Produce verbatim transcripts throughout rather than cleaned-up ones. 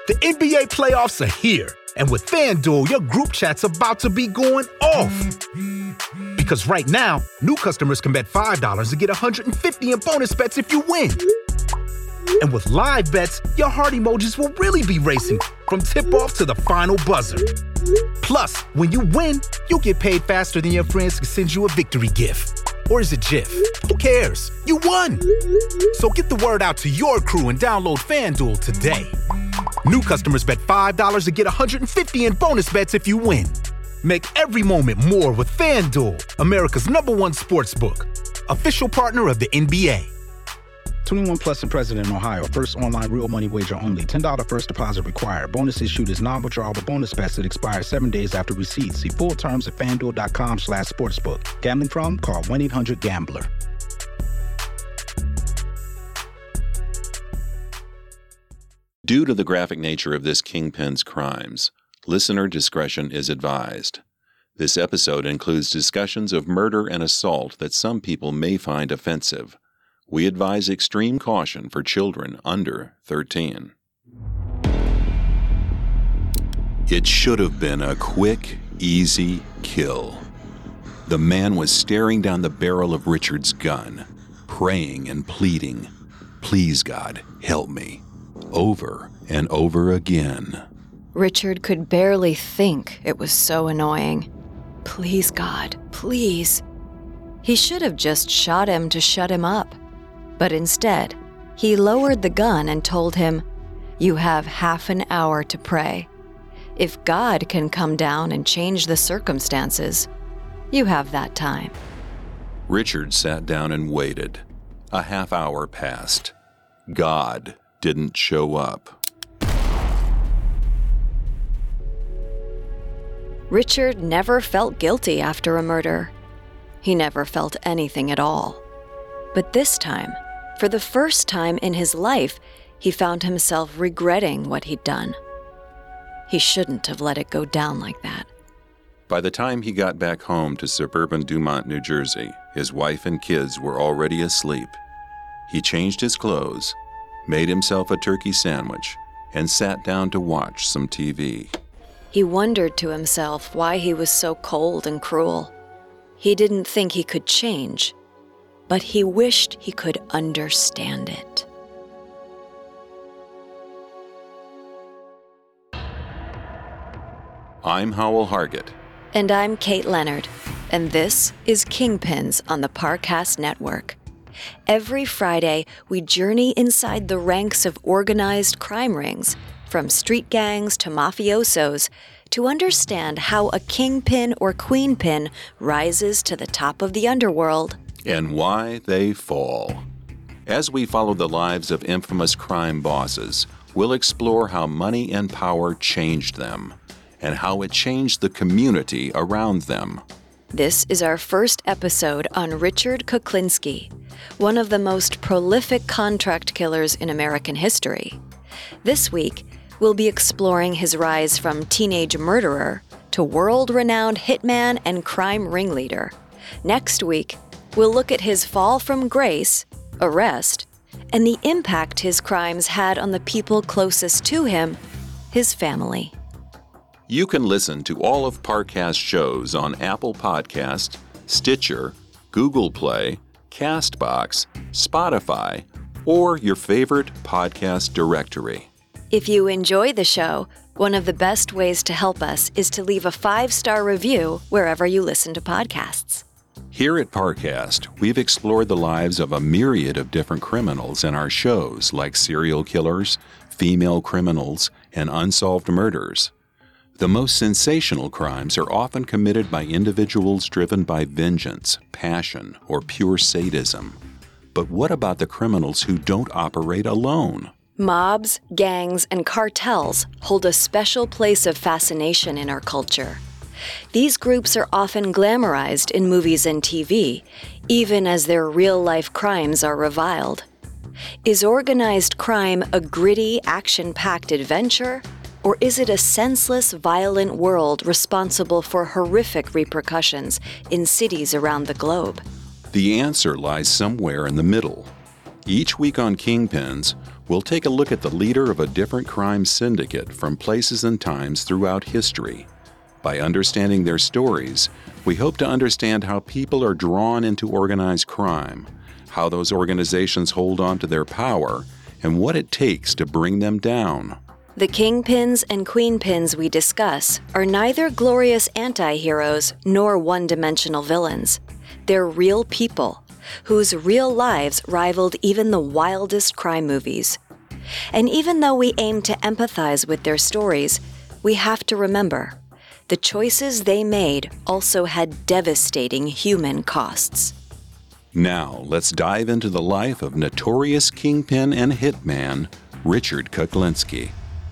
The N B A playoffs are here, and with FanDuel, your group chat's about to be going off. Because right now, new customers can bet five dollars and get one hundred fifty dollars in bonus bets if you win. And with live bets, your heart emojis will really be racing from tip-off to the final buzzer. Plus, when you win, you'll get paid faster than your friends can send you a victory gift. Or is it GIF? Who cares? You won! So get the word out to your crew and download FanDuel today. New customers bet five dollars and get one hundred fifty dollars in bonus bets if you win. Make every moment more with FanDuel, America's number one sportsbook. Official partner of the N B A. twenty-one plus and present in Ohio. First online real money wager only. ten dollars first deposit required. Bonus issued is non-withdrawable bonus bets that expire seven days after receipt. See full terms at FanDuel.com slash sportsbook. Gambling problem? Call one eight hundred gambler. Due to the graphic nature of this kingpin's crimes, listener discretion is advised. This episode includes discussions of murder and assault that some people may find offensive. We advise extreme caution for children under thirteen. It should have been a quick, easy kill. The man was staring down the barrel of Richard's gun, praying and pleading, "Please, God, help me," over and over again. Richard could barely think, it was so annoying. Please, God, please. He should have just shot him to shut him up. But instead, he lowered the gun and told him, "You have half an hour to pray. If God can come down and change the circumstances, you have that time." Richard sat down and waited. A half hour passed. God didn't show up. Richard never felt guilty after a murder. He never felt anything at all. But this time, for the first time in his life, he found himself regretting what he'd done. He shouldn't have let it go down like that. By the time he got back home to suburban Dumont, New Jersey, his wife and kids were already asleep. He changed his clothes, made himself a turkey sandwich, and sat down to watch some T V. He wondered to himself why he was so cold and cruel. He didn't think he could change, but he wished he could understand it. I'm Howell Hargett. And I'm Kate Leonard, and this is Kingpins on the Parcast Network. Every Friday, we journey inside the ranks of organized crime rings, from street gangs to mafiosos, to understand how a kingpin or queenpin rises to the top of the underworld. And why they fall. As we follow the lives of infamous crime bosses, we'll explore how money and power changed them, and how it changed the community around them. This is our first episode on Richard Kuklinski, one of the most prolific contract killers in American history. This week, we'll be exploring his rise from teenage murderer to world-renowned hitman and crime ringleader. Next week, we'll look at his fall from grace, arrest, and the impact his crimes had on the people closest to him, his family. You can listen to all of Parcast shows on Apple Podcast, Stitcher, Google Play, CastBox, Spotify, or your favorite podcast directory. If you enjoy the show, one of the best ways to help us is to leave a five-star review wherever you listen to podcasts. Here at Parcast, we've explored the lives of a myriad of different criminals in our shows, like serial killers, female criminals, and unsolved murders. The most sensational crimes are often committed by individuals driven by vengeance, passion, or pure sadism. But what about the criminals who don't operate alone? Mobs, gangs, and cartels hold a special place of fascination in our culture. These groups are often glamorized in movies and T V, even as their real-life crimes are reviled. Is organized crime a gritty, action-packed adventure? Or is it a senseless, violent world responsible for horrific repercussions in cities around the globe? The answer lies somewhere in the middle. Each week on Kingpins, we'll take a look at the leader of a different crime syndicate from places and times throughout history. By understanding their stories, we hope to understand how people are drawn into organized crime, how those organizations hold on to their power, and what it takes to bring them down. The kingpins and queenpins we discuss are neither glorious anti-heroes nor one-dimensional villains. They're real people, whose real lives rivaled even the wildest crime movies. And even though we aim to empathize with their stories, we have to remember, the choices they made also had devastating human costs. Now, let's dive into the life of notorious kingpin and hitman, Richard Kuklinski.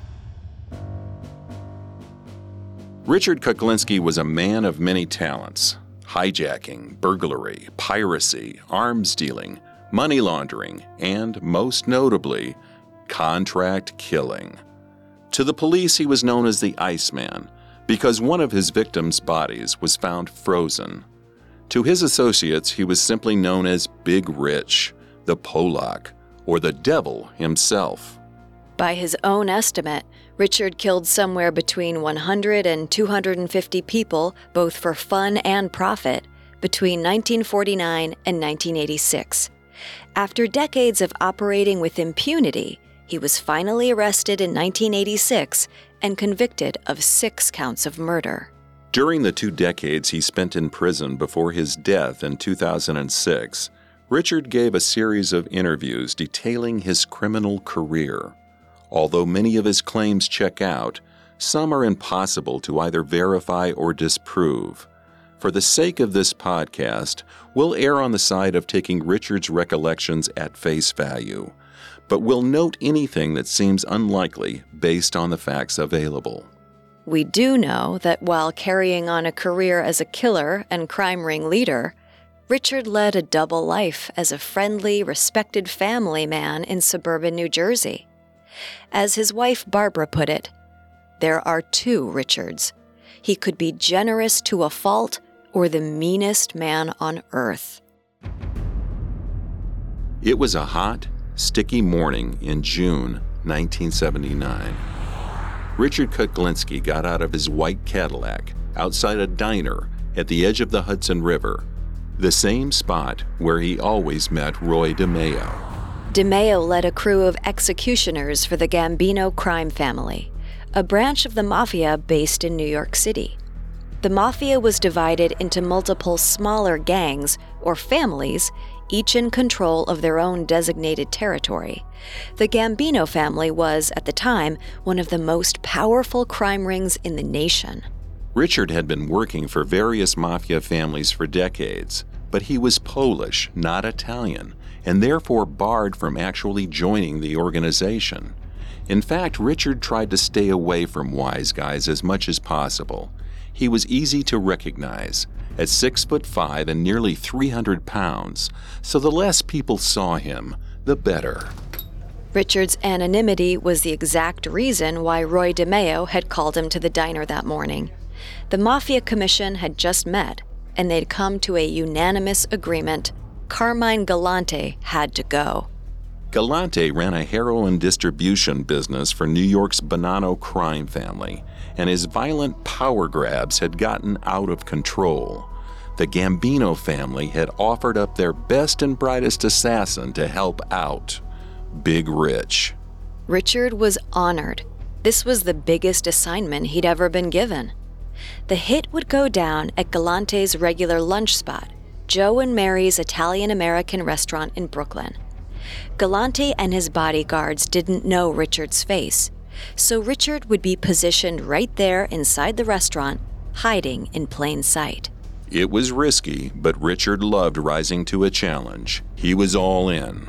Richard Kuklinski was a man of many talents: hijacking, burglary, piracy, arms dealing, money laundering, and, most notably, contract killing. To the police, he was known as the Iceman because one of his victims' bodies was found frozen. To his associates, he was simply known as Big Rich, the Polak, or the Devil himself. By his own estimate, Richard killed somewhere between one hundred and two hundred fifty people, both for fun and profit, between nineteen forty-nine and nineteen eighty-six. After decades of operating with impunity, he was finally arrested in nineteen eighty-six and convicted of six counts of murder. During the two decades he spent in prison before his death in two thousand six, Richard gave a series of interviews detailing his criminal career. Although many of his claims check out, some are impossible to either verify or disprove. For the sake of this podcast, we'll err on the side of taking Richard's recollections at face value, but we'll note anything that seems unlikely based on the facts available. We do know that while carrying on a career as a killer and crime ring leader, Richard led a double life as a friendly, respected family man in suburban New Jersey. As his wife Barbara put it, there are two Richards. He could be generous to a fault or the meanest man on earth. It was a hot, sticky morning in June nineteen seventy-nine. Richard Kuklinski got out of his white Cadillac outside a diner at the edge of the Hudson River, the same spot where he always met Roy DeMeo. DeMeo led a crew of executioners for the Gambino crime family, a branch of the mafia based in New York City. The mafia was divided into multiple smaller gangs, or families, each in control of their own designated territory. The Gambino family was, at the time, one of the most powerful crime rings in the nation. Richard had been working for various mafia families for decades, but he was Polish, not Italian, and therefore barred from actually joining the organization. In fact, Richard tried to stay away from wise guys as much as possible. He was easy to recognize, at six foot five and nearly three hundred pounds, so the less people saw him, the better. Richard's anonymity was the exact reason why Roy DeMeo had called him to the diner that morning. The Mafia Commission had just met, and they'd come to a unanimous agreement: Carmine Galante had to go. Galante ran a heroin distribution business for New York's Bonanno crime family, and his violent power grabs had gotten out of control. The Gambino family had offered up their best and brightest assassin to help out, Big Rich. Richard was honored. This was the biggest assignment he'd ever been given. The hit would go down at Galante's regular lunch spot, Joe and Mary's Italian-American restaurant in Brooklyn. Galante and his bodyguards didn't know Richard's face, so Richard would be positioned right there inside the restaurant, hiding in plain sight. It was risky, but Richard loved rising to a challenge. He was all in.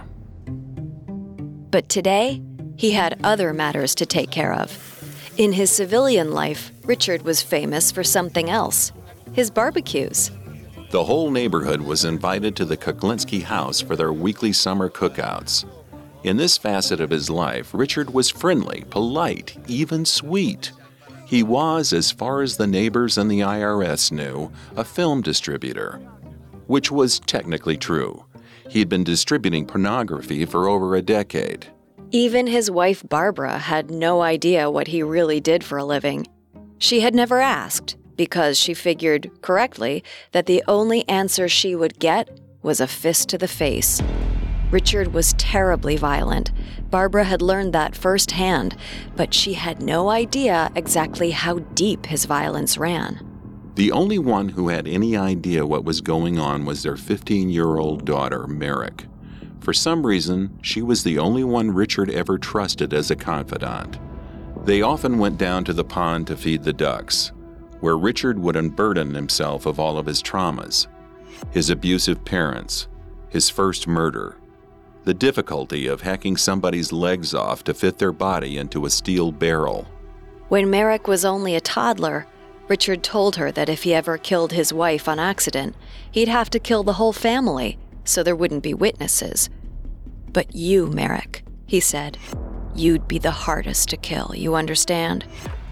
But today, he had other matters to take care of. In his civilian life, Richard was famous for something else: his barbecues. The whole neighborhood was invited to the Kuklinski house for their weekly summer cookouts. In this facet of his life, Richard was friendly, polite, even sweet. He was, as far as the neighbors and the I R S knew, a film distributor, which was technically true. He had been distributing pornography for over a decade. Even his wife Barbara had no idea what he really did for a living. She had never asked, because she figured, correctly, that the only answer she would get was a fist to the face. Richard was terribly violent. Barbara had learned that firsthand, but she had no idea exactly how deep his violence ran. The only one who had any idea what was going on was their fifteen-year-old daughter, Merrick. For some reason, she was the only one Richard ever trusted as a confidant. They often went down to the pond to feed the ducks, where Richard would unburden himself of all of his traumas, his abusive parents, his first murder, the difficulty of hacking somebody's legs off to fit their body into a steel barrel. When Merrick was only a toddler, Richard told her that if he ever killed his wife on accident, he'd have to kill the whole family, so there wouldn't be witnesses. But you, Merrick, he said, you'd be the hardest to kill, you understand?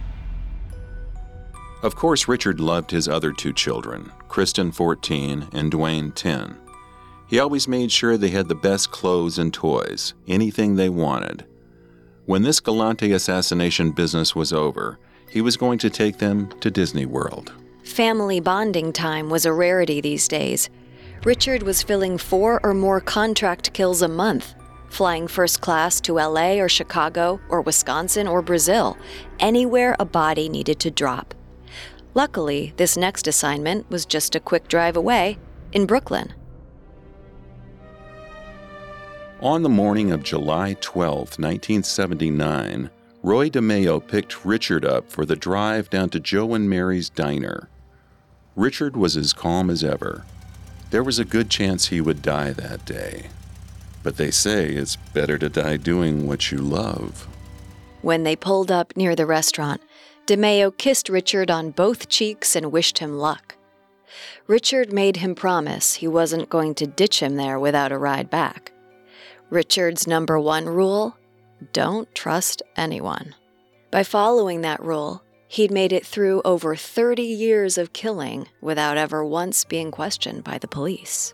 Of course, Richard loved his other two children, Kristen, fourteen, and Dwayne, ten. He always made sure they had the best clothes and toys, anything they wanted. When this Galante assassination business was over, he was going to take them to Disney World. Family bonding time was a rarity these days. Richard was filling four or more contract kills a month, flying first class to L A or Chicago or Wisconsin or Brazil, anywhere a body needed to drop. Luckily, this next assignment was just a quick drive away in Brooklyn. On the morning of July twelfth, nineteen seventy-nine, Roy DeMeo picked Richard up for the drive down to Joe and Mary's diner. Richard was as calm as ever. There was a good chance he would die that day. But they say it's better to die doing what you love. When they pulled up near the restaurant, DeMeo kissed Richard on both cheeks and wished him luck. Richard made him promise he wasn't going to ditch him there without a ride back. Richard's number one rule: don't trust anyone. By following that rule, he'd made it through over thirty years of killing without ever once being questioned by the police.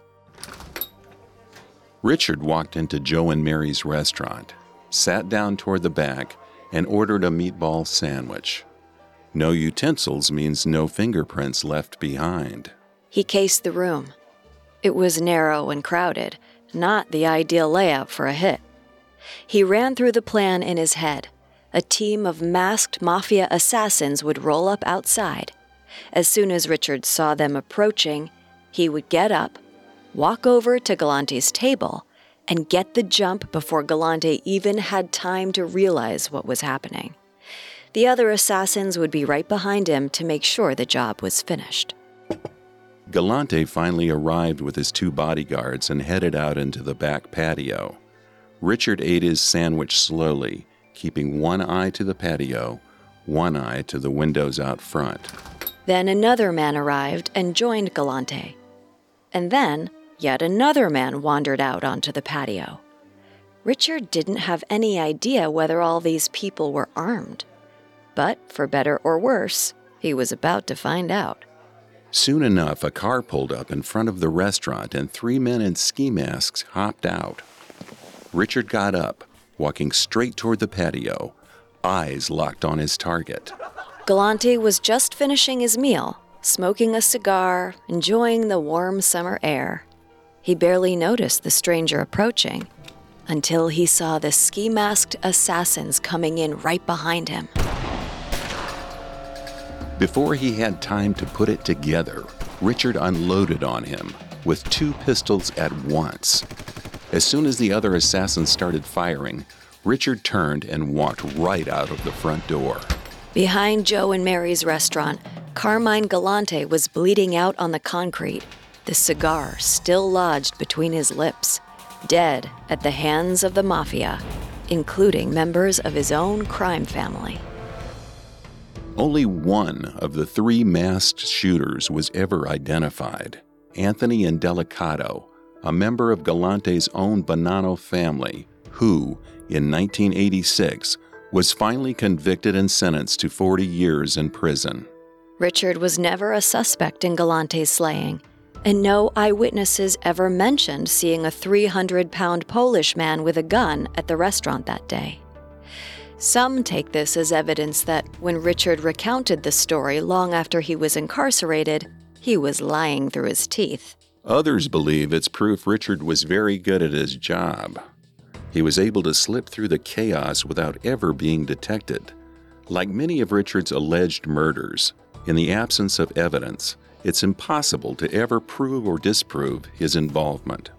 Richard walked into Joe and Mary's restaurant, sat down toward the back, and ordered a meatball sandwich. No utensils means no fingerprints left behind. He cased the room. It was narrow and crowded, not the ideal layout for a hit. He ran through the plan in his head. A team of masked mafia assassins would roll up outside. As soon as Richard saw them approaching, he would get up, walk over to Galante's table, and get the jump before Galante even had time to realize what was happening. The other assassins would be right behind him to make sure the job was finished. Galante finally arrived with his two bodyguards and headed out into the back patio. Richard ate his sandwich slowly, keeping one eye to the patio, one eye to the windows out front. Then another man arrived and joined Galante. And then yet another man wandered out onto the patio. Richard didn't have any idea whether all these people were armed. But, for better or worse, he was about to find out. Soon enough, a car pulled up in front of the restaurant and three men in ski masks hopped out. Richard got up, walking straight toward the patio, eyes locked on his target. Galante was just finishing his meal, smoking a cigar, enjoying the warm summer air. He barely noticed the stranger approaching until he saw the ski-masked assassins coming in right behind him. Before he had time to put it together, Richard unloaded on him with two pistols at once. As soon as the other assassins started firing, Richard turned and walked right out of the front door. Behind Joe and Mary's restaurant, Carmine Galante was bleeding out on the concrete, the cigar still lodged between his lips, dead at the hands of the mafia, including members of his own crime family. Only one of the three masked shooters was ever identified, Anthony Indelicato, a member of Galante's own Bonanno family, who, in nineteen eighty-six, was finally convicted and sentenced to forty years in prison. Richard was never a suspect in Galante's slaying, and no eyewitnesses ever mentioned seeing a three hundred pound Polish man with a gun at the restaurant that day. Some take this as evidence that when Richard recounted the story long after he was incarcerated, he was lying through his teeth. Others believe it's proof Richard was very good at his job. He was able to slip through the chaos without ever being detected. Like many of Richard's alleged murders, in the absence of evidence, it's impossible to ever prove or disprove his involvement.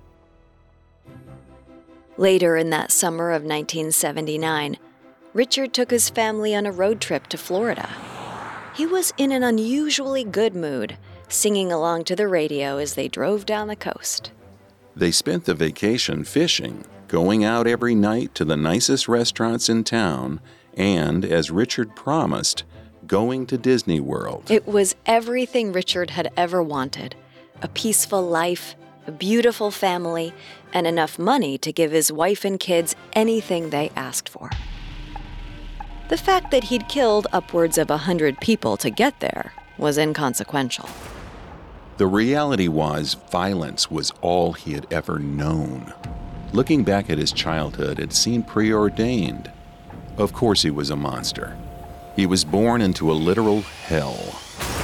Later in that summer of nineteen seventy-nine, Richard took his family on a road trip to Florida. He was in an unusually good mood, singing along to the radio as they drove down the coast. They spent the vacation fishing, going out every night to the nicest restaurants in town, and, as Richard promised, going to Disney World. It was everything Richard had ever wanted: a peaceful life, a beautiful family, and enough money to give his wife and kids anything they asked for. The fact that he'd killed upwards of a hundred people to get there was inconsequential. The reality was, violence was all he had ever known. Looking back at his childhood, it seemed preordained. Of course he was a monster. He was born into a literal hell.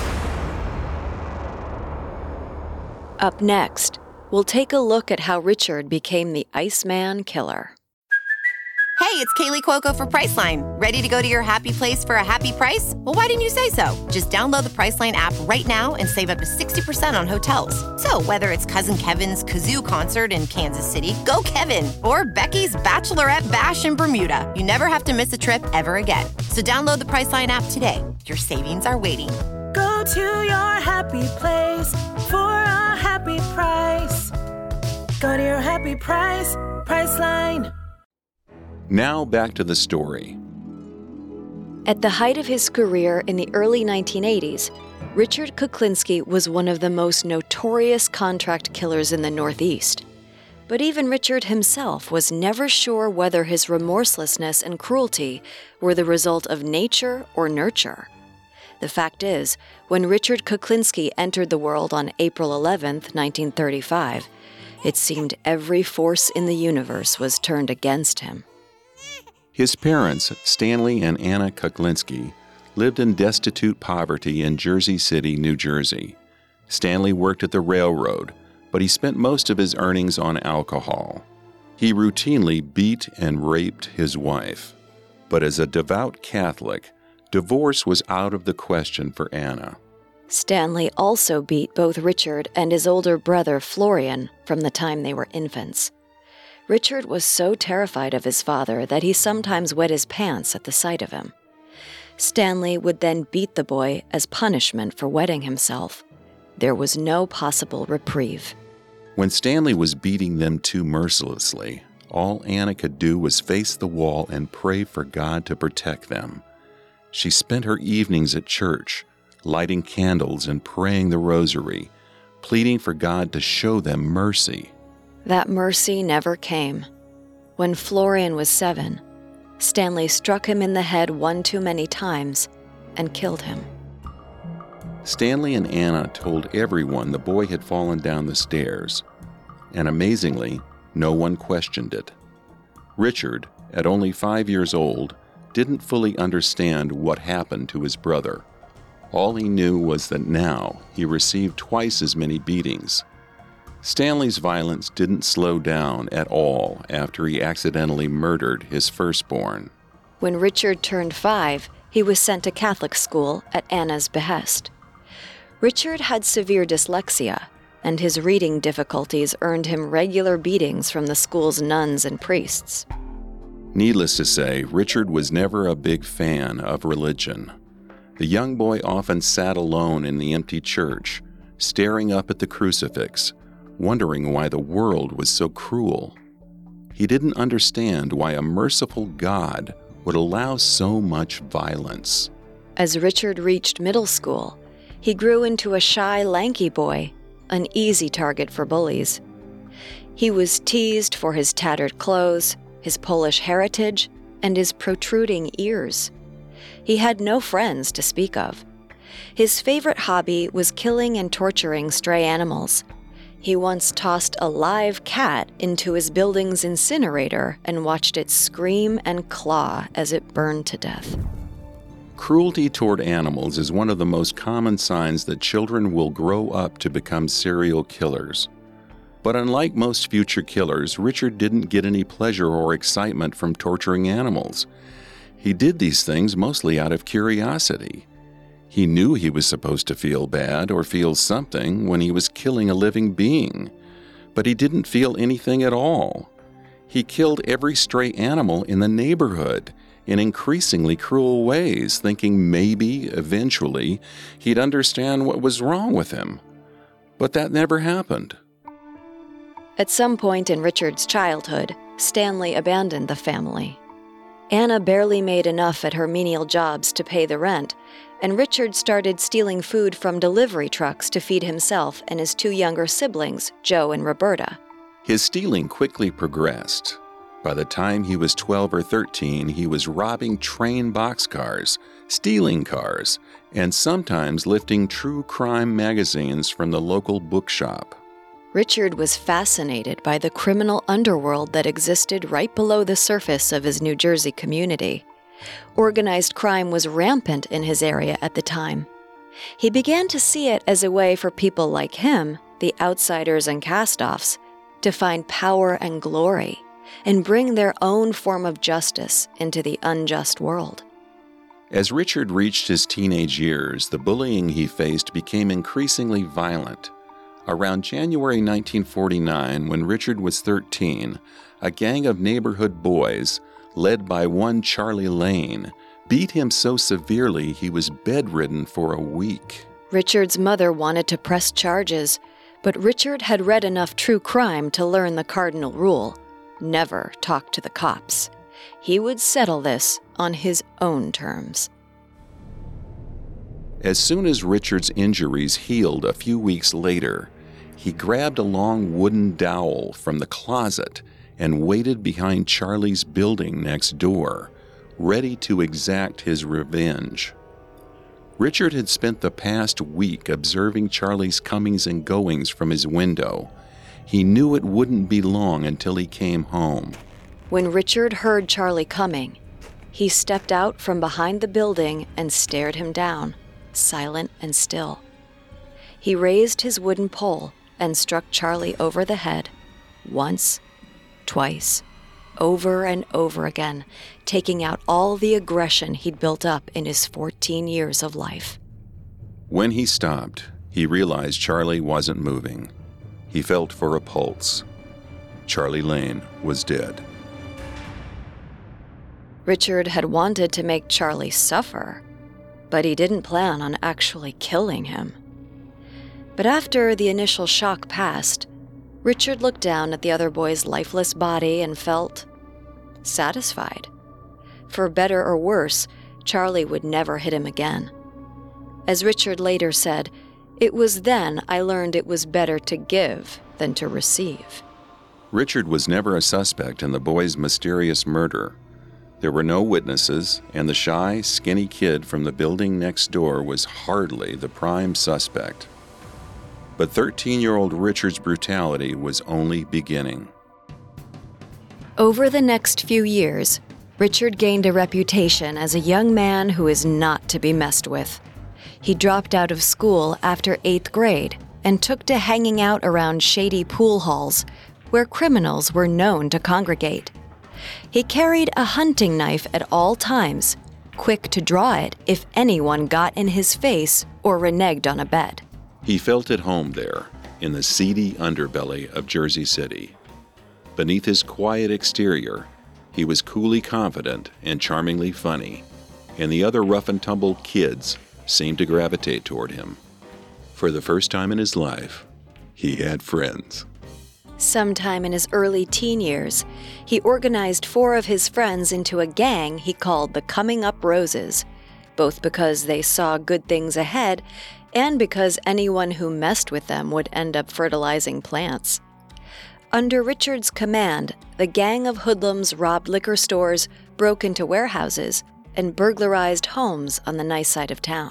Up next, we'll take a look at how Richard became the Iceman Killer. Hey, it's Kaylee Cuoco for Priceline. Ready to go to your happy place for a happy price? Well, why didn't you say so? Just download the Priceline app right now and save up to sixty percent on hotels. So whether it's Cousin Kevin's Kazoo Concert in Kansas City, go Kevin, or Becky's Bachelorette Bash in Bermuda, you never have to miss a trip ever again. So download the Priceline app today. Your savings are waiting. Go to your happy place for a happy price. Go to your happy price, Priceline. Now back to the story. At the height of his career in the early nineteen eighties, Richard Kuklinski was one of the most notorious contract killers in the Northeast. But even Richard himself was never sure whether his remorselessness and cruelty were the result of nature or nurture. The fact is, when Richard Kuklinski entered the world on April eleventh, nineteen thirty-five, it seemed every force in the universe was turned against him. His parents, Stanley and Anna Kuklinski, lived in destitute poverty in Jersey City, New Jersey. Stanley worked at the railroad, but he spent most of his earnings on alcohol. He routinely beat and raped his wife. But as a devout Catholic, divorce was out of the question for Anna. Stanley also beat both Richard and his older brother Florian from the time they were infants. Richard was so terrified of his father that he sometimes wet his pants at the sight of him. Stanley would then beat the boy as punishment for wetting himself. There was no possible reprieve. When Stanley was beating them too mercilessly, all Anna could do was face the wall and pray for God to protect them. She spent her evenings at church, lighting candles and praying the rosary, pleading for God to show them mercy. That mercy never came. When Florian was seven, Stanley struck him in the head one too many times and killed him. Stanley and Anna told everyone the boy had fallen down the stairs, and amazingly, no one questioned it. Richard, at only five years old, didn't fully understand what happened to his brother. All he knew was that now he received twice as many beatings. Stanley's violence didn't slow down at all after he accidentally murdered his firstborn. When Richard turned five, he was sent to Catholic school at Anna's behest. Richard had severe dyslexia, and his reading difficulties earned him regular beatings from the school's nuns and priests. Needless to say, Richard was never a big fan of religion. The young boy often sat alone in the empty church, staring up at the crucifix, wondering why the world was so cruel. He didn't understand why a merciful God would allow so much violence. As Richard reached middle school, he grew into a shy, lanky boy, an easy target for bullies. He was teased for his tattered clothes, his Polish heritage, and his protruding ears. He had no friends to speak of. His favorite hobby was killing and torturing stray animals, He once tossed a live cat into his building's incinerator and watched it scream and claw as it burned to death. Cruelty toward animals is one of the most common signs that children will grow up to become serial killers. But unlike most future killers, Richard didn't get any pleasure or excitement from torturing animals. He did these things mostly out of curiosity. He knew he was supposed to feel bad or feel something when he was killing a living being, but he didn't feel anything at all. He killed every stray animal in the neighborhood in increasingly cruel ways, thinking maybe, eventually, he'd understand what was wrong with him. But that never happened. At some point in Richard's childhood, Stanley abandoned the family. Anna barely made enough at her menial jobs to pay the rent, and Richard started stealing food from delivery trucks to feed himself and his two younger siblings, Joe and Roberta. His stealing quickly progressed. By the time he was twelve or thirteen, he was robbing train boxcars, stealing cars, and sometimes lifting true crime magazines from the local bookshop. Richard was fascinated by the criminal underworld that existed right below the surface of his New Jersey community. Organized crime was rampant in his area at the time. He began to see it as a way for people like him, the outsiders and cast-offs, to find power and glory and bring their own form of justice into the unjust world. As Richard reached his teenage years, the bullying he faced became increasingly violent. Around January nineteen forty-nine, when Richard was thirteen, a gang of neighborhood boys, led by one Charlie Lane, beat him so severely he was bedridden for a week. Richard's mother wanted to press charges, but Richard had read enough true crime to learn the cardinal rule: never talk to the cops. He would settle this on his own terms. As soon as Richard's injuries healed a few weeks later, he grabbed a long wooden dowel from the closet and waited behind Charlie's building next door, ready to exact his revenge. Richard had spent the past week observing Charlie's comings and goings from his window. He knew it wouldn't be long until he came home. When Richard heard Charlie coming, he stepped out from behind the building and stared him down, silent and still. He raised his wooden pole and struck Charlie over the head, once, twice, over and over again, taking out all the aggression he'd built up in his fourteen years of life. When he stopped, he realized Charlie wasn't moving. He felt for a pulse. Charlie Lane was dead. Richard had wanted to make Charlie suffer, but he didn't plan on actually killing him. But after the initial shock passed, Richard looked down at the other boy's lifeless body and felt satisfied. For better or worse, Charlie would never hit him again. As Richard later said, "It was then I learned it was better to give than to receive." Richard was never a suspect in the boy's mysterious murder. There were no witnesses, and the shy, skinny kid from the building next door was hardly the prime suspect. But thirteen-year-old Richard's brutality was only beginning. Over the next few years, Richard gained a reputation as a young man who is not to be messed with. He dropped out of school after eighth grade and took to hanging out around shady pool halls where criminals were known to congregate. He carried a hunting knife at all times, quick to draw it if anyone got in his face or reneged on a bet. He felt at home there, in the seedy underbelly of Jersey City. Beneath his quiet exterior, he was coolly confident and charmingly funny, and the other rough-and-tumble kids seemed to gravitate toward him. For the first time in his life, he had friends. Sometime in his early teen years, he organized four of his friends into a gang he called the Coming Up Roses, both because they saw good things ahead and because anyone who messed with them would end up fertilizing plants. Under Richard's command, the gang of hoodlums robbed liquor stores, broke into warehouses, and burglarized homes on the nice side of town.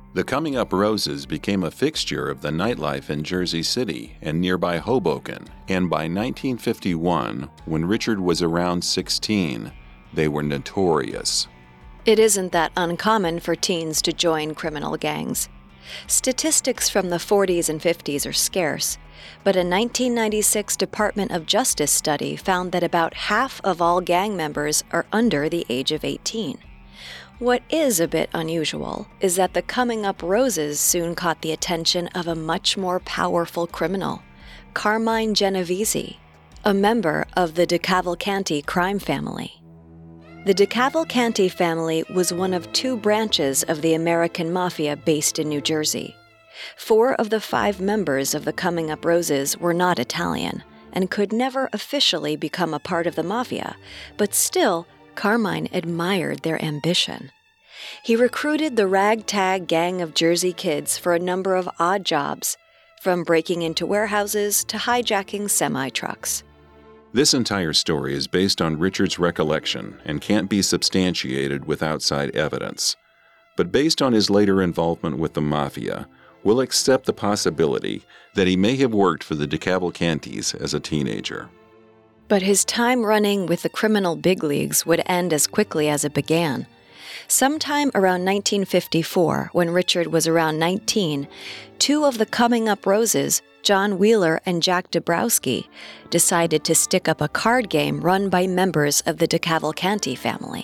The Coming Up Roses became a fixture of the nightlife in Jersey City and nearby Hoboken, and by nineteen fifty-one, when Richard was around sixteen, they were notorious. It isn't that uncommon for teens to join criminal gangs. Statistics from the forties and fifties are scarce, but a nineteen ninety-six Department of Justice study found that about half of all gang members are under the age of eighteen. What is a bit unusual is that the Coming Up Roses soon caught the attention of a much more powerful criminal, Carmine Genovese, a member of the DeCavalcanti crime family. The DeCavalcanti family was one of two branches of the American Mafia based in New Jersey. Four of the five members of the Coming Up Roses were not Italian and could never officially become a part of the Mafia, but still, Carmine admired their ambition. He recruited the ragtag gang of Jersey kids for a number of odd jobs, from breaking into warehouses to hijacking semi-trucks. This entire story is based on Richard's recollection and can't be substantiated with outside evidence. But based on his later involvement with the Mafia, we'll accept the possibility that he may have worked for the DeCavalcantis as a teenager. But his time running with the criminal big leagues would end as quickly as it began. Sometime around nineteen fifty-four, when Richard was around nineteen, two of the Coming Up Roses, John Wheeler and Jack Dabrowski, decided to stick up a card game run by members of the DeCavalcanti family.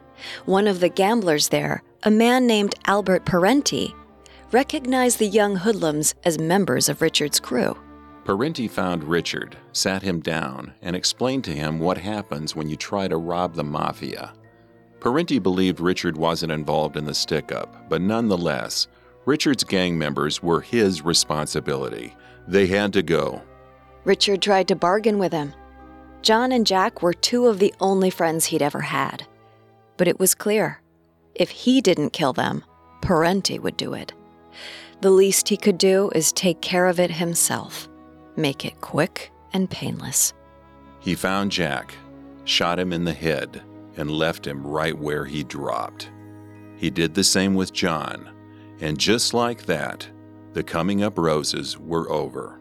One of the gamblers there, a man named Albert Parenti, recognized the young hoodlums as members of Richard's crew. Parenti found Richard, sat him down, and explained to him what happens when you try to rob the Mafia. Parenti believed Richard wasn't involved in the stick-up, but nonetheless, Richard's gang members were his responsibility. They had to go. Richard tried to bargain with him. John and Jack were two of the only friends he'd ever had. But it was clear, if he didn't kill them, Parenti would do it. The least he could do is take care of it himself. Make it quick and painless. He found Jack, shot him in the head, and left him right where he dropped. He did the same with John, and just like that, the Coming Up Roses were over.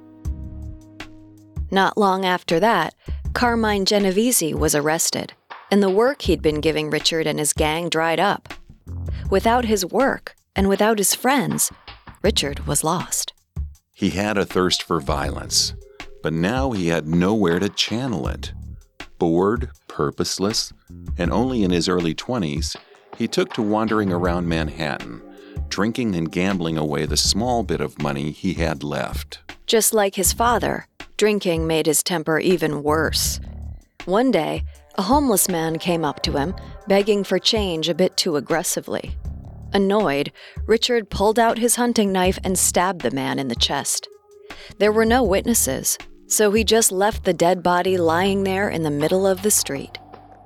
Not long after that, Carmine Genovese was arrested, and the work he'd been giving Richard and his gang dried up. Without his work, and without his friends, Richard was lost. He had a thirst for violence, but now he had nowhere to channel it. Bored, purposeless, and only in his early twenties, he took to wandering around Manhattan, drinking and gambling away the small bit of money he had left. Just like his father, drinking made his temper even worse. One day, a homeless man came up to him, begging for change a bit too aggressively. Annoyed, Richard pulled out his hunting knife and stabbed the man in the chest. There were no witnesses, so he just left the dead body lying there in the middle of the street.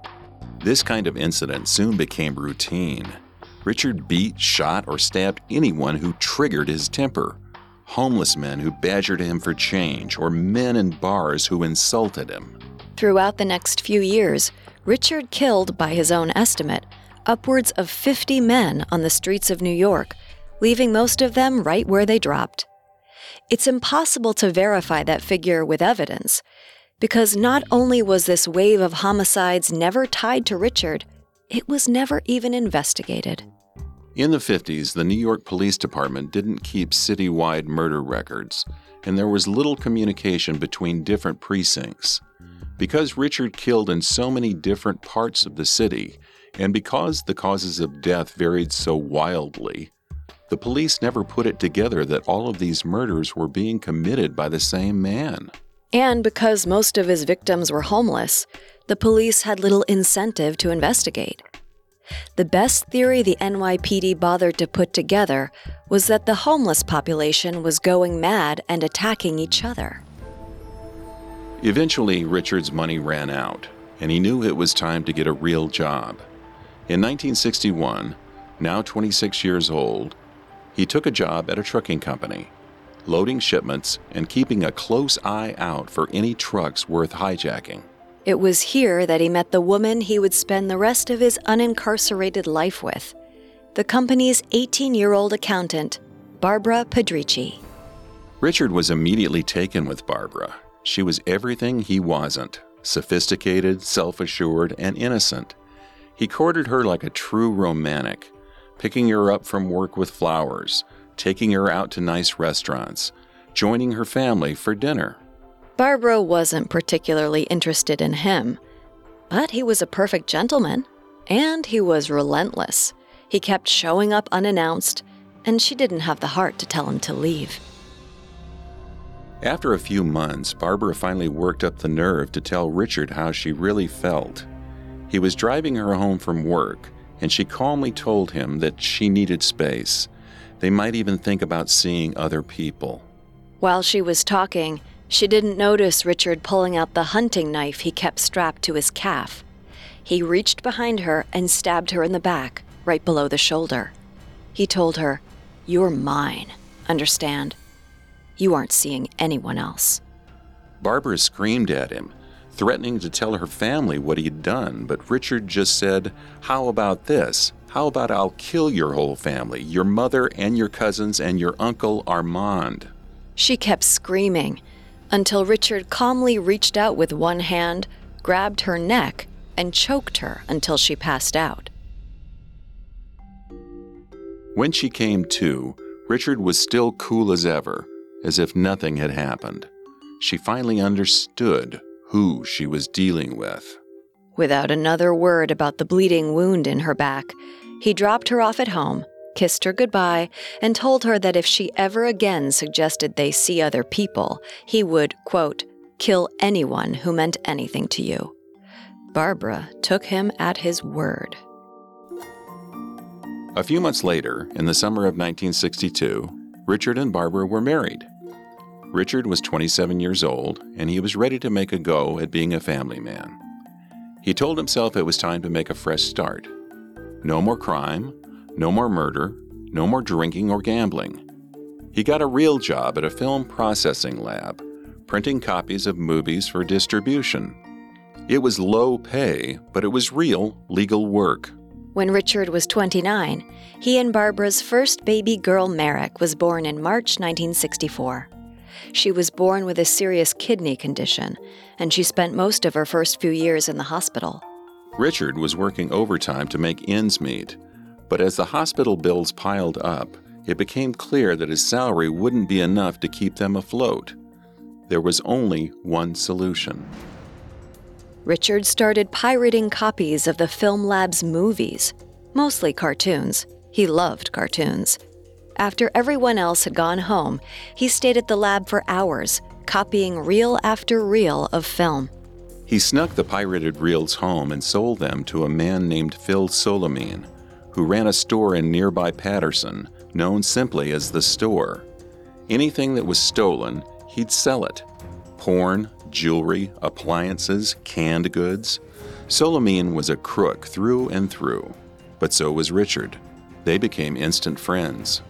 This kind of incident soon became routine. Richard beat, shot, or stabbed anyone who triggered his temper. Homeless men who badgered him for change, or men in bars who insulted him. Throughout the next few years, Richard killed, by his own estimate, upwards of fifty men on the streets of New York, leaving most of them right where they dropped. It's impossible to verify that figure with evidence, because not only was this wave of homicides never tied to Richard, it was never even investigated. In the fifties, the New York Police Department didn't keep citywide murder records, and there was little communication between different precincts. Because Richard killed in so many different parts of the city, and because the causes of death varied so wildly, the police never put it together that all of these murders were being committed by the same man. And because most of his victims were homeless, the police had little incentive to investigate. The best theory the N Y P D bothered to put together was that the homeless population was going mad and attacking each other. Eventually, Richard's money ran out, and he knew it was time to get a real job. In nineteen sixty-one, now twenty-six years old, he took a job at a trucking company, loading shipments and keeping a close eye out for any trucks worth hijacking. It was here that he met the woman he would spend the rest of his unincarcerated life with, the company's eighteen-year-old accountant, Barbara Pedrici. Richard was immediately taken with Barbara. She was everything he wasn't, sophisticated, self-assured, and innocent. He courted her like a true romantic, picking her up from work with flowers, taking her out to nice restaurants, joining her family for dinner. Barbara wasn't particularly interested in him, but he was a perfect gentleman, and he was relentless. He kept showing up unannounced, and she didn't have the heart to tell him to leave. After a few months, Barbara finally worked up the nerve to tell Richard how she really felt. He was driving her home from work, and she calmly told him that she needed space. They might even think about seeing other people. While she was talking, she didn't notice Richard pulling out the hunting knife he kept strapped to his calf. He reached behind her and stabbed her in the back, right below the shoulder. He told her, "You're mine, understand? You aren't seeing anyone else." Barbara screamed at him, threatening to tell her family what he'd done, but Richard just said, "How about this? How about I'll kill your whole family, your mother and your cousins and your uncle Armand?" She kept screaming until Richard calmly reached out with one hand, grabbed her neck, and choked her until she passed out. When she came to, Richard was still cool as ever, as if nothing had happened. She finally understood who she was dealing with. Without another word about the bleeding wound in her back, he dropped her off at home, kissed her goodbye, and told her that if she ever again suggested they see other people, he would, quote, kill anyone who meant anything to you. Barbara took him at his word. A few months later, in the summer of nineteen sixty-two, Richard and Barbara were married. Richard was twenty-seven years old, and he was ready to make a go at being a family man. He told himself it was time to make a fresh start. No more crime, no more murder, no more drinking or gambling. He got a real job at a film processing lab, printing copies of movies for distribution. It was low pay, but it was real, legal work. When Richard was twenty-nine, he and Barbara's first baby girl, Merrick, was born in March nineteen sixty-four. She was born with a serious kidney condition, and she spent most of her first few years in the hospital. Richard was working overtime to make ends meet, but as the hospital bills piled up, it became clear that his salary wouldn't be enough to keep them afloat. There was only one solution. Richard started pirating copies of the Film Lab's movies, mostly cartoons. He loved cartoons. After everyone else had gone home, he stayed at the lab for hours, copying reel after reel of film. He snuck the pirated reels home and sold them to a man named Phil Solimene, who ran a store in nearby Patterson, known simply as The Store. Anything that was stolen, he'd sell it. Porn, jewelry, appliances, canned goods. Solimene was a crook through and through, but so was Richard. They became instant friends.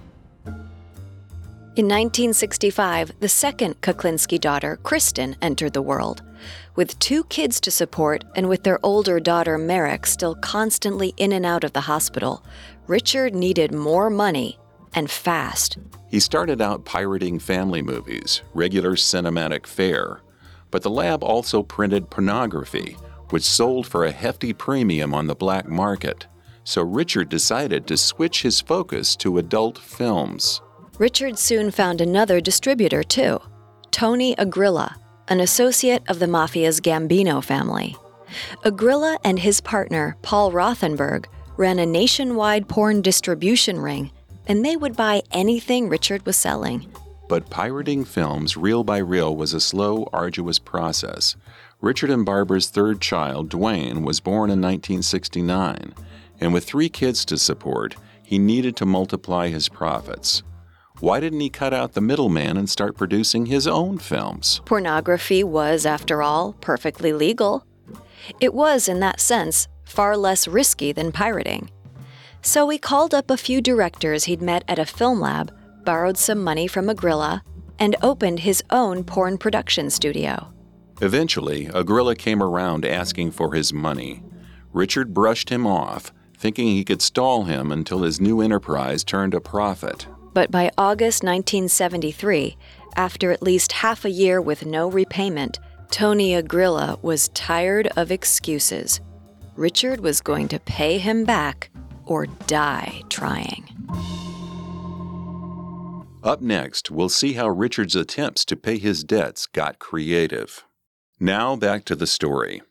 In nineteen sixty-five, the second Kuklinski daughter, Kristen, entered the world. With two kids to support and with their older daughter, Merrick, still constantly in and out of the hospital, Richard needed more money, and fast. He started out pirating family movies, regular cinematic fare, but the lab also printed pornography, which sold for a hefty premium on the black market. So Richard decided to switch his focus to adult films. Richard soon found another distributor, too, Tony Agrilla, an associate of the Mafia's Gambino family. Agrilla and his partner, Paul Rothenberg, ran a nationwide porn distribution ring, and they would buy anything Richard was selling. But pirating films reel by reel was a slow, arduous process. Richard and Barbara's third child, Dwayne, was born in nineteen sixty-nine, and with three kids to support, he needed to multiply his profits. Why didn't he cut out the middleman and start producing his own films? Pornography was, after all, perfectly legal. It was, in that sense, far less risky than pirating. So he called up a few directors he'd met at a film lab, borrowed some money from Agrilla, and opened his own porn production studio. Eventually, Agrilla came around asking for his money. Richard brushed him off, thinking he could stall him until his new enterprise turned a profit. But by August nineteen seventy-three, after at least half a year with no repayment, Tony Agrilla was tired of excuses. Richard was going to pay him back or die trying. Up next, we'll see how Richard's attempts to pay his debts got creative. Now back to the story.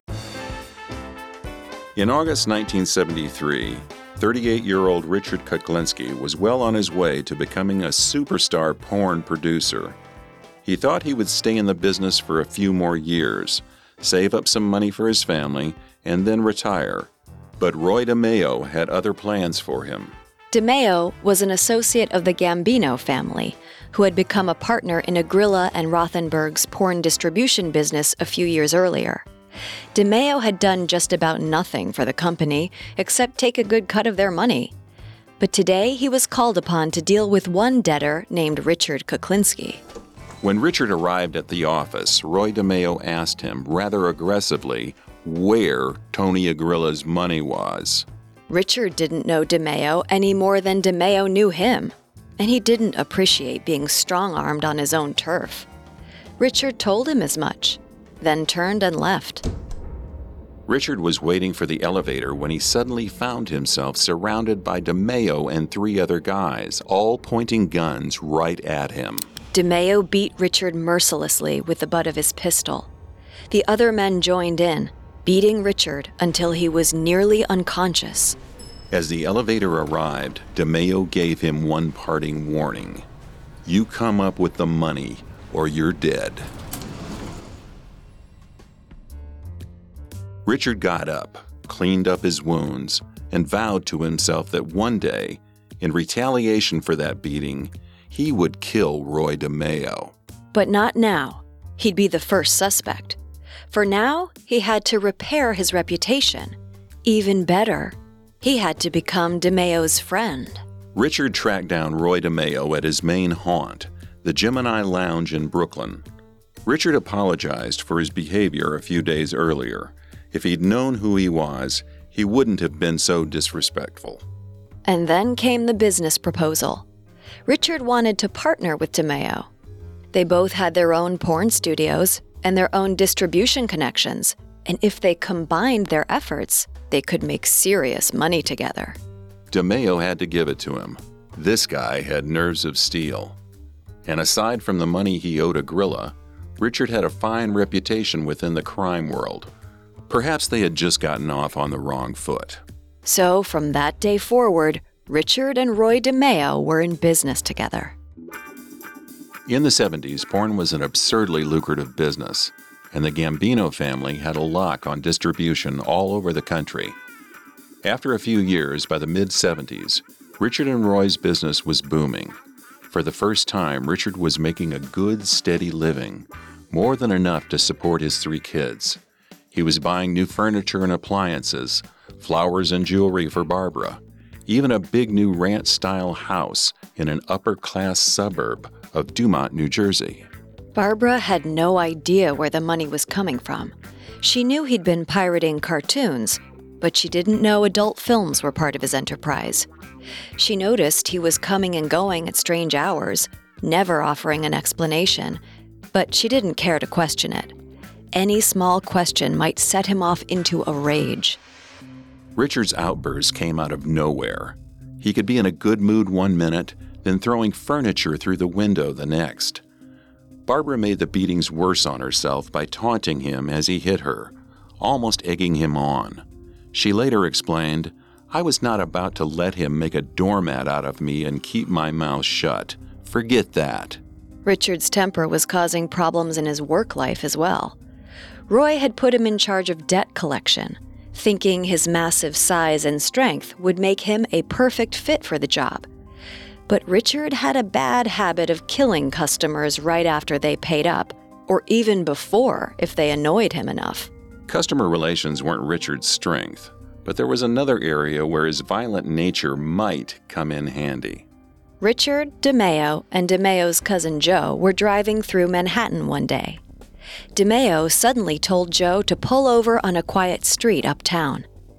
In August nineteen seventy-three, thirty-eight-year-old Richard Kuklinski was well on his way to becoming a superstar porn producer. He thought he would stay in the business for a few more years, save up some money for his family, and then retire. But Roy DeMeo had other plans for him. DeMeo was an associate of the Gambino family, who had become a partner in Agrilla and Rothenberg's porn distribution business a few years earlier. DeMeo had done just about nothing for the company except take a good cut of their money. But today he was called upon to deal with one debtor named Richard Kuklinski. When Richard arrived at the office, Roy DeMeo asked him rather aggressively where Tony Agrilla's money was. Richard didn't know DeMeo any more than DeMeo knew him, and he didn't appreciate being strong-armed on his own turf. Richard told him as much, then turned and left. Richard was waiting for the elevator when he suddenly found himself surrounded by DeMeo and three other guys, all pointing guns right at him. DeMeo beat Richard mercilessly with the butt of his pistol. The other men joined in, beating Richard until he was nearly unconscious. As the elevator arrived, DeMeo gave him one parting warning. You come up with the money, or you're dead. Richard got up, cleaned up his wounds, and vowed to himself that one day, in retaliation for that beating, he would kill Roy DeMeo. But not now. He'd be the first suspect. For now, he had to repair his reputation. Even better, he had to become DeMeo's friend. Richard tracked down Roy DeMeo at his main haunt, the Gemini Lounge in Brooklyn. Richard apologized for his behavior a few days earlier. If he'd known who he was, he wouldn't have been so disrespectful. And then came the business proposal. Richard wanted to partner with DeMeo. They both had their own porn studios and their own distribution connections, and if they combined their efforts, they could make serious money together. DeMeo had to give it to him. This guy had nerves of steel. And aside from the money he owed Agrilla, Richard had a fine reputation within the crime world. Perhaps they had just gotten off on the wrong foot. So from that day forward, Richard and Roy DeMeo were in business together. In the seventies, porn was an absurdly lucrative business, and the Gambino family had a lock on distribution all over the country. After a few years, by the mid-seventies, Richard and Roy's business was booming. For the first time, Richard was making a good, steady living, more than enough to support his three kids. He was buying new furniture and appliances, flowers and jewelry for Barbara, even a big new ranch-style house in an upper-class suburb of Dumont, New Jersey. Barbara had no idea where the money was coming from. She knew he'd been pirating cartoons, but she didn't know adult films were part of his enterprise. She noticed he was coming and going at strange hours, never offering an explanation, but she didn't care to question it. Any small question might set him off into a rage. Richard's outbursts came out of nowhere. He could be in a good mood one minute, then throwing furniture through the window the next. Barbara made the beatings worse on herself by taunting him as he hit her, almost egging him on. She later explained, "I was not about to let him make a doormat out of me and keep my mouth shut. Forget that." Richard's temper was causing problems in his work life as well. Roy had put him in charge of debt collection, thinking his massive size and strength would make him a perfect fit for the job. But Richard had a bad habit of killing customers right after they paid up, or even before if they annoyed him enough. Customer relations weren't Richard's strength, but there was another area where his violent nature might come in handy. Richard, DeMeo, and DeMeo's cousin Joe were driving through Manhattan one day. DeMeo suddenly told Joe to pull over on a quiet street uptown.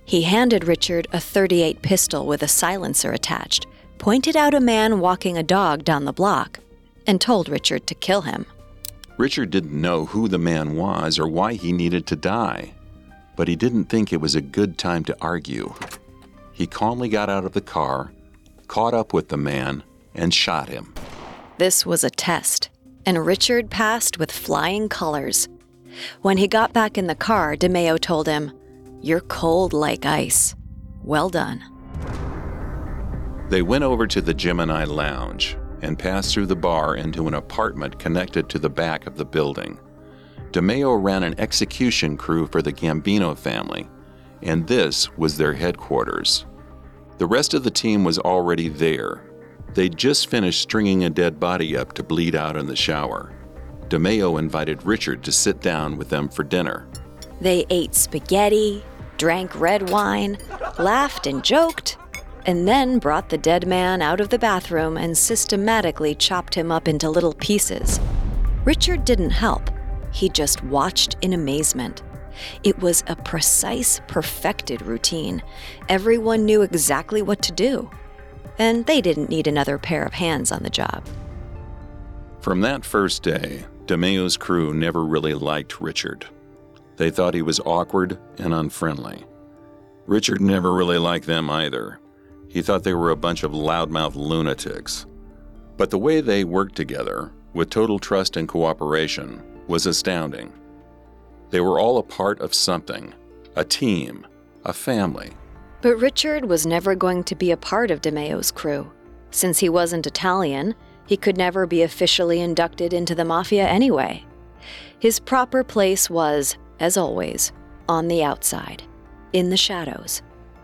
He handed Richard a thirty-eight pistol with a silencer attached, pointed out a man walking a dog down the block, and told Richard to kill him. Richard didn't know who the man was or why he needed to die, but he didn't think it was a good time to argue. He calmly got out of the car, caught up with the man, and shot him. This was a test, and Richard passed with flying colors. When he got back in the car, DeMeo told him, "You're cold like ice. Well done." They went over to the Gemini Lounge and passed through the bar into an apartment connected to the back of the building. DeMeo ran an execution crew for the Gambino family, and this was their headquarters. The rest of the team was already there. They'd just finished stringing a dead body up to bleed out in the shower. DeMeo invited Richard to sit down with them for dinner. They ate spaghetti, drank red wine, laughed and joked, and then brought the dead man out of the bathroom and systematically chopped him up into little pieces. Richard didn't help. He just watched in amazement. It was a precise, perfected routine. Everyone knew exactly what to do, and they didn't need another pair of hands on the job. From that first day, DeMeo's crew never really liked Richard. They thought he was awkward and unfriendly. Richard never really liked them either. He thought they were a bunch of loudmouth lunatics. But the way they worked together, with total trust and cooperation, was astounding. They were all a part of something, a team, a family. But Richard was never going to be a part of DeMeo's crew. Since he wasn't Italian, he could never be officially inducted into the Mafia anyway. His proper place was, as always, on the outside, in the shadows.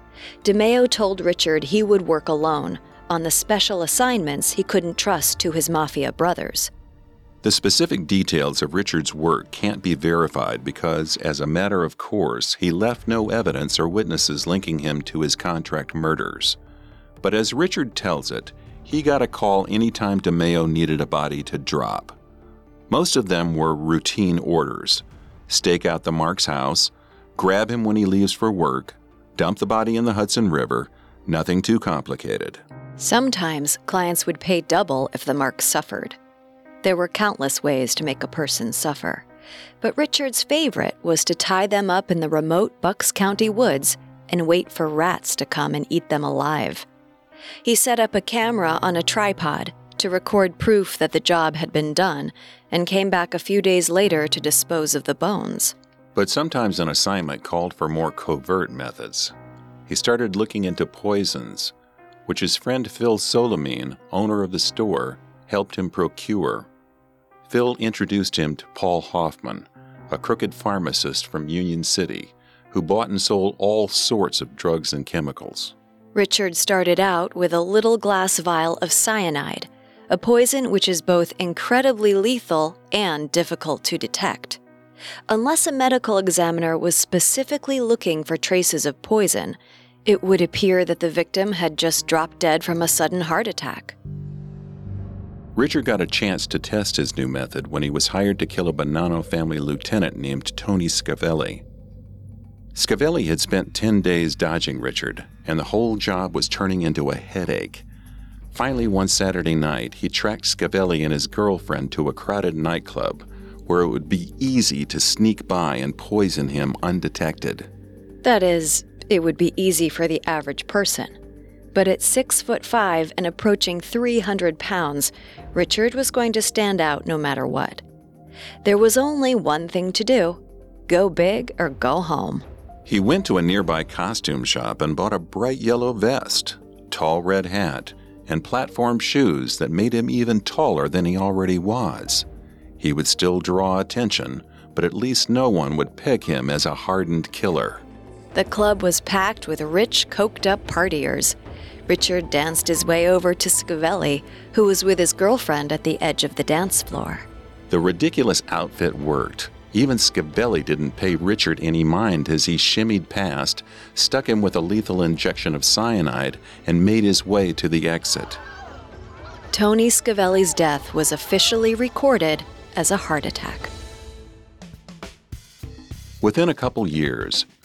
DeMeo told Richard he would work alone on the special assignments he couldn't trust to his Mafia brothers. The specific details of Richard's work can't be verified because, as a matter of course, he left no evidence or witnesses linking him to his contract murders. But as Richard tells it, he got a call anytime DeMeo needed a body to drop. Most of them were routine orders. Stake out the Mark's house, grab him when he leaves for work, dump the body in the Hudson River, nothing too complicated. Sometimes clients would pay double if the Marks suffered. There were countless ways to make a person suffer, but Richard's favorite was to tie them up in the remote Bucks County woods and wait for rats to come and eat them alive. He set up a camera on a tripod to record proof that the job had been done and came back a few days later to dispose of the bones. But sometimes an assignment called for more covert methods. He started looking into poisons, which his friend Phil Solimene, owner of the store, helped him procure. Phil introduced him to Paul Hoffman, a crooked pharmacist from Union City, who bought and sold all sorts of drugs and chemicals. Richard started out with a little glass vial of cyanide, a poison which is both incredibly lethal and difficult to detect. Unless a medical examiner was specifically looking for traces of poison, it would appear that the victim had just dropped dead from a sudden heart attack. Richard got a chance to test his new method when he was hired to kill a Bonanno family lieutenant named Tony Scavelli. Scavelli had spent ten days dodging Richard, and the whole job was turning into a headache. Finally, one Saturday night, he tracked Scavelli and his girlfriend to a crowded nightclub where it would be easy to sneak by and poison him undetected. That is, it would be easy for the average person. But at six foot five and approaching three hundred pounds, Richard was going to stand out no matter what. There was only one thing to do: go big or go home. He went to a nearby costume shop and bought a bright yellow vest, tall red hat, and platform shoes that made him even taller than he already was. He would still draw attention, but at least no one would peg him as a hardened killer. The club was packed with rich, coked-up partiers. Richard danced his way over to Scavelli, who was with his girlfriend at the edge of the dance floor. The ridiculous outfit worked. Even Scavelli didn't pay Richard any mind as he shimmied past, stuck him with a lethal injection of cyanide, and made his way to the exit. Tony Scavelli's death was officially recorded as a heart attack. Within a couple years,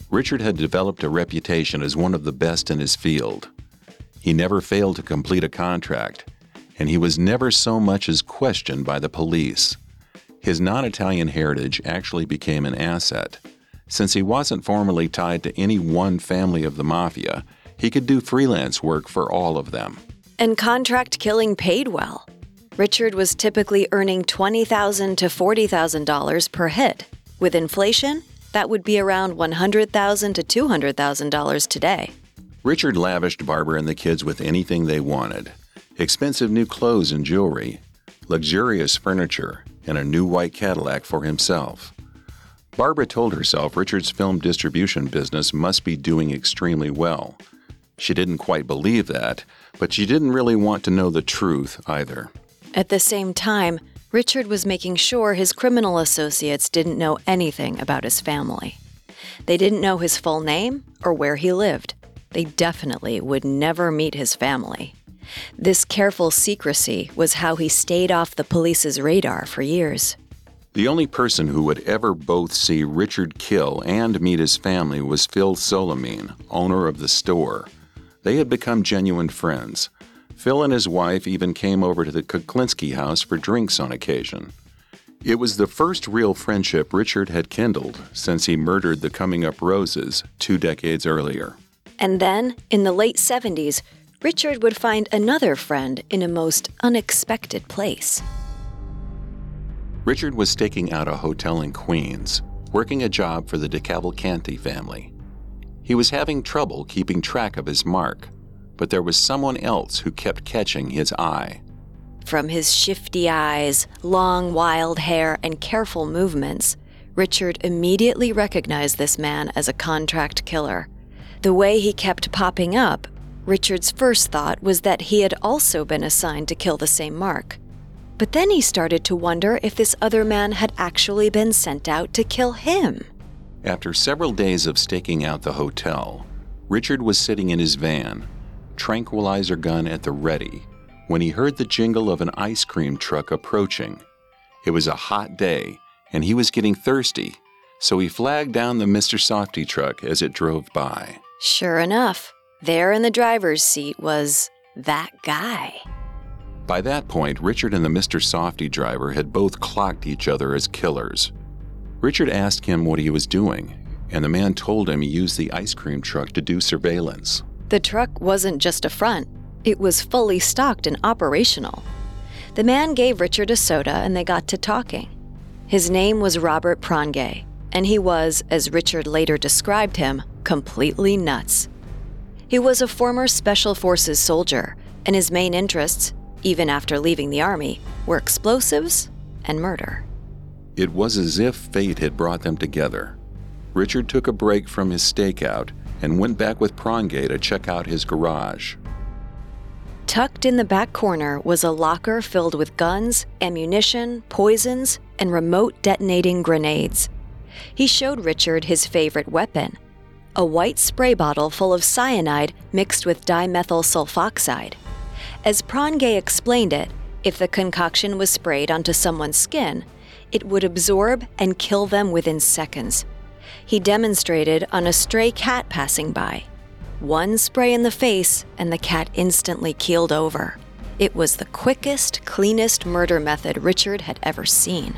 Richard had developed a reputation as one of the best in his field. He never failed to complete a contract, and he was never so much as questioned by the police. His non-Italian heritage actually became an asset. Since he wasn't formally tied to any one family of the mafia, he could do freelance work for all of them. And contract killing paid well. Richard was typically earning twenty thousand dollars to forty thousand dollars per hit. With inflation, that would be around one hundred thousand dollars to two hundred thousand dollars today. Richard lavished Barbara and the kids with anything they wanted. Expensive new clothes and jewelry, luxurious furniture, and a new white Cadillac for himself. Barbara told herself Richard's film distribution business must be doing extremely well. She didn't quite believe that, but she didn't really want to know the truth either. At the same time, Richard was making sure his criminal associates didn't know anything about his family. They didn't know his full name or where he lived. They definitely would never meet his family. This careful secrecy was how he stayed off the police's radar for years. The only person who would ever both see Richard kill and meet his family was Phil Solimene, owner of the store. They had become genuine friends. Phil and his wife even came over to the Kuklinski house for drinks on occasion. It was the first real friendship Richard had kindled since he murdered the Coming-Up Roses two decades earlier. And then, in the late seventies, Richard would find another friend in a most unexpected place. Richard was staking out a hotel in Queens, working a job for the DeCavalcanti family. He was having trouble keeping track of his mark, but there was someone else who kept catching his eye. From his shifty eyes, long wild hair, and careful movements, Richard immediately recognized this man as a contract killer. The way he kept popping up, Richard's first thought was that he had also been assigned to kill the same mark. But then he started to wonder if this other man had actually been sent out to kill him. After several days of staking out the hotel, Richard was sitting in his van, tranquilizer gun at the ready, when he heard the jingle of an ice cream truck approaching. It was a hot day, and he was getting thirsty, so he flagged down the Mister Softy truck as it drove by. Sure enough, there in the driver's seat was that guy. By that point, Richard and the Mister Softy driver had both clocked each other as killers. Richard asked him what he was doing, and the man told him he used the ice cream truck to do surveillance. The truck wasn't just a front. It was fully stocked and operational. The man gave Richard a soda and they got to talking. His name was Robert Prangay, and he was, as Richard later described him, completely nuts. He was a former Special Forces soldier, and his main interests, even after leaving the Army, were explosives and murder. It was as if fate had brought them together. Richard took a break from his stakeout and went back with Prangay to check out his garage. Tucked in the back corner was a locker filled with guns, ammunition, poisons, and remote detonating grenades. He showed Richard his favorite weapon, a white spray bottle full of cyanide mixed with dimethyl sulfoxide. As Prangay explained it, if the concoction was sprayed onto someone's skin, it would absorb and kill them within seconds. He demonstrated on a stray cat passing by. One spray in the face and the cat instantly keeled over. It was the quickest, cleanest murder method Richard had ever seen.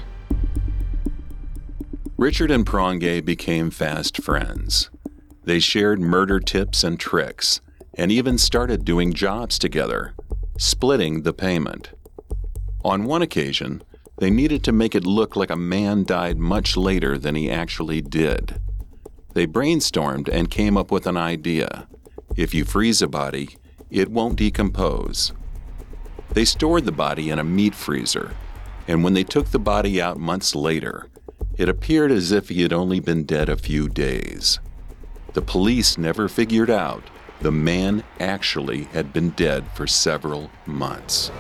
Richard and Prangay became fast friends. They shared murder tips and tricks, and even started doing jobs together, splitting the payment. On one occasion, they needed to make it look like a man died much later than he actually did. They brainstormed and came up with an idea. If you freeze a body, it won't decompose. They stored the body in a meat freezer, and when they took the body out months later, it appeared as if he had only been dead a few days. The police never figured out the man actually had been dead for several months.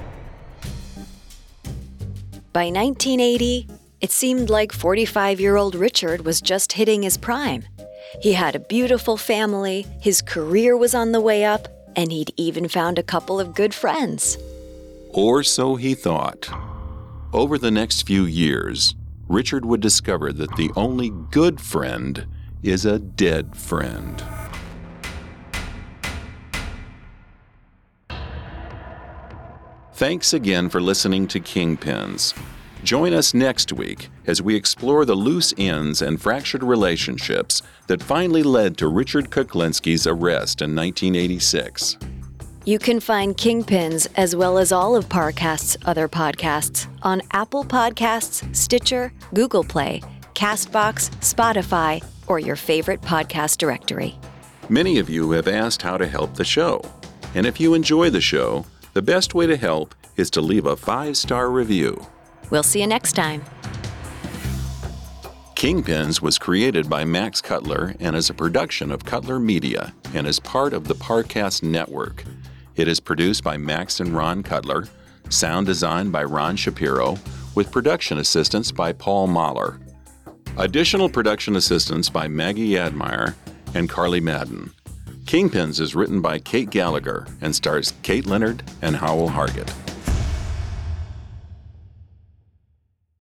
By nineteen eighty, it seemed like forty-five-year-old Richard was just hitting his prime. He had a beautiful family, his career was on the way up, and he'd even found a couple of good friends. Or so he thought. Over the next few years, Richard would discover that the only good friend is a dead friend. Thanks again for listening to Kingpins. Join us next week as we explore the loose ends and fractured relationships that finally led to Richard Kuklinski's arrest in nineteen eighty-six. You can find Kingpins, as well as all of Parcast's other podcasts, on Apple Podcasts, Stitcher, Google Play, CastBox, Spotify, or your favorite podcast directory. Many of you have asked how to help the show. And if you enjoy the show, the best way to help is to leave a five-star review. We'll see you next time. Kingpins was created by Max Cutler and is a production of Cutler Media and is part of the Parcast Network. It is produced by Max and Ron Cutler, sound design by Ron Shapiro, with production assistance by Paul Mahler. Additional production assistance by Maggie Admire and Carly Madden. Kingpins is written by Kate Gallagher and stars Kate Leonard and Howell Hargett.